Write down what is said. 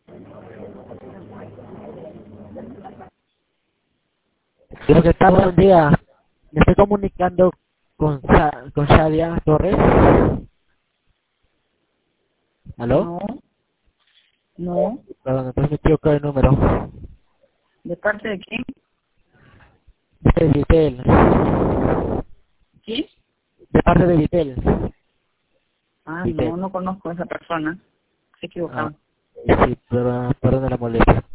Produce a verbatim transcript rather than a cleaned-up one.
Creo que está, buen día. Me estoy comunicando con, Sa- con Shadia Torres. ¿Aló? No, no. Perdón, entonces me equivoco el número. ¿De parte de quién? De Vitel. ¿Sí? De parte de Vitel. Ah, Vitel. no, no conozco a esa persona. Se Ah, equivocado. sí, perdón, perdón la molestia.